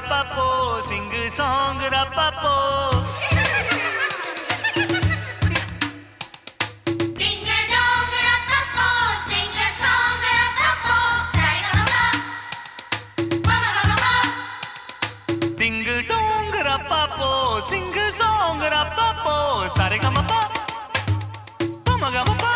rapapo, sing song rapapo. Ding dong rapapo, sing song rapapo, sare ga ma pa, pa ma ga ma pa.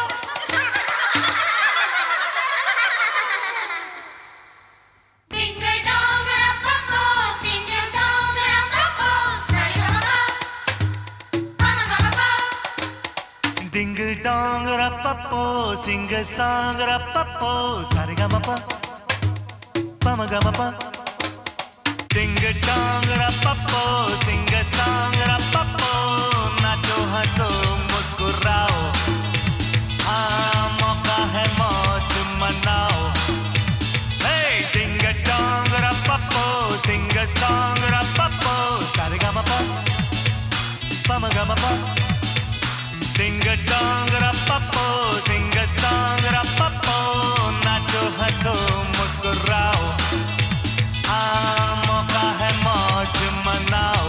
Ding dong rapapo, sing song rapapo, sare ga ma pa, pa ma ga ma pa. Ding dong rapapo, sing song rapapo, नाचो हंसो मुस्कुराओ, हाँ मौका है मौज मनाओ. Hey, ding dong rapapo, sing song rapapo, sare ga ma pa, pa ma ga ma pa. Ding dong rapapo, sing song rapapo, नाचो हंसो मुस्कुराओ, हाँ मौका है मौज मनाओ.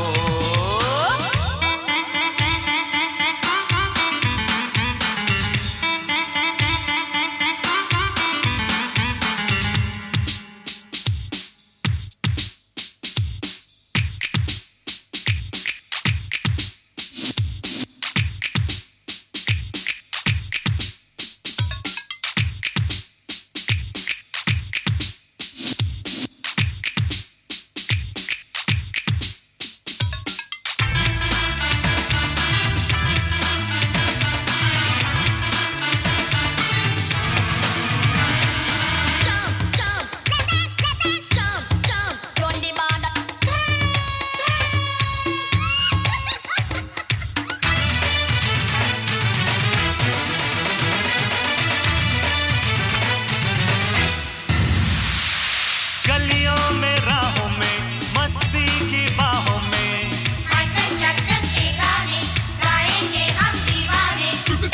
गलियों में राहों में मस्ती की बाहों में माइकल जैक्सन के गाने गाएंगे हम दीवाने.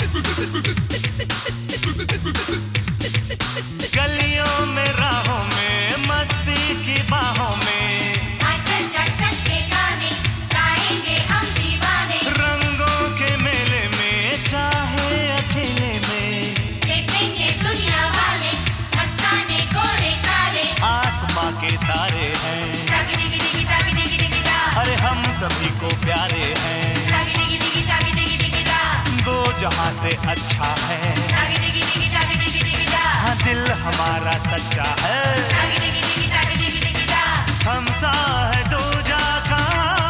गलियों में राहों में मस्ती की बाहों में माइकल जैक्सन के गाने गाएंगे हम दीवाने. रंगों के मेले में चाहे अकेले में देखेंगे दुनिया वाले मस्ताने गोरे काले. आसमां के तारे हैं, टागी डिगी डिगी टागी डिगी डिगी दा. अरे हम सभी को प्यारे हैं. टागी डिगी डिगी टागी डिगी डिगी दा. दो जहां से अच्छा है, टागी डिगी डिगी टागी डिगी डिगी दा. हाँ दिल हमारा सच्चा है. टागी डिगी डिगी टागी डिगी डिगी दा. हम सा है दूजा का.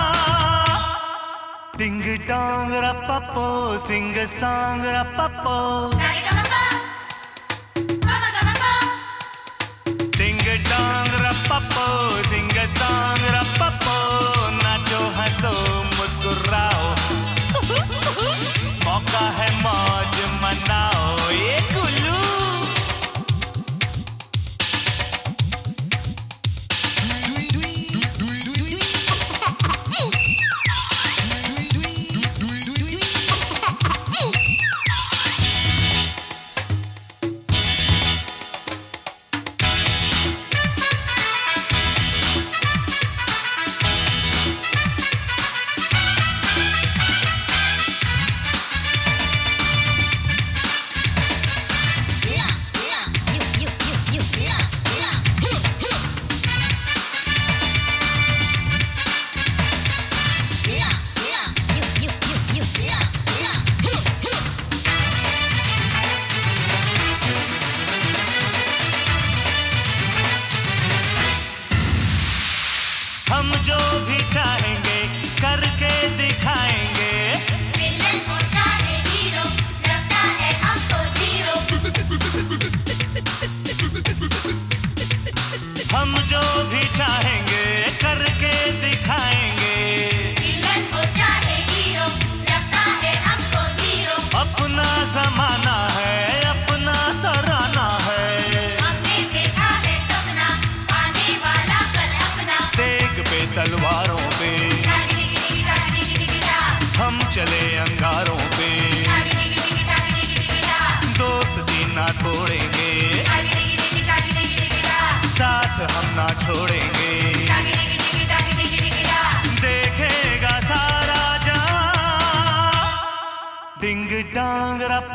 डिंग डोंग रपापो, सिंग सॉन्ग रपापो. सारे गा मा पा, पा मा गा मा पा. डिंग डोंग रपापो, सिंग सॉन्ग रपापो, नाचो हंसो मुस्कुराओ, मौका है मौज मनाओ. ये कुल्लू हम जो भी चाहेंगे करके दिखाएंगे. विलन को चाहे हीरो लगता है हमको जीरो. हम जो भी चाहेंगे करके दिखाएंगे. विलन को चाहे हीरो लगता है हमको जीरो. अपना जमाना है, अपना तराना है. हमने देखा है सपना आने वाला कल अपना. तेग पे तलवारों पे टागी डिगी डिगी टागी डिगी डिगी दा. हम चले अंगारों पे. टागी डिगी डिगी टागी डिगी डिगी दा. दोस्ती ना तोड़ेंगे, टागी डिगी डिगी टागी डिगी डिगी दा. साथ हम ना छोड़ेंगे. टागी डिगी डिगी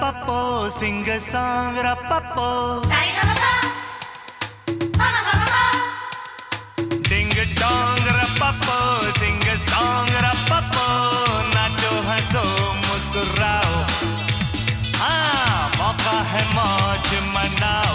रपपो सिंग सॉन्ग रपपो Sarigama Pamagama डिंग डोंग रपपो सिंग सॉन्ग रपपो नाचो हंसो मुस्कुराओ हाँ मौका है मौज मनाओ